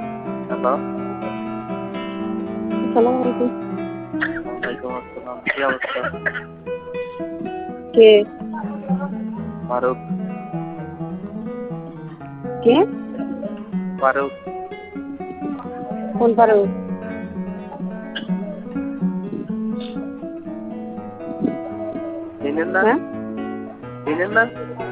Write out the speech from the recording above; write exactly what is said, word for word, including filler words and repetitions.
Hello. আসসালামু আলাইকুম। ওয়ালাইকুম আসসালাম। কি অবস্থা? কে? ফারুক। কে? ফারুক। কোন ফারুক? চিনেন না? হ্যাঁ? চিনেন না?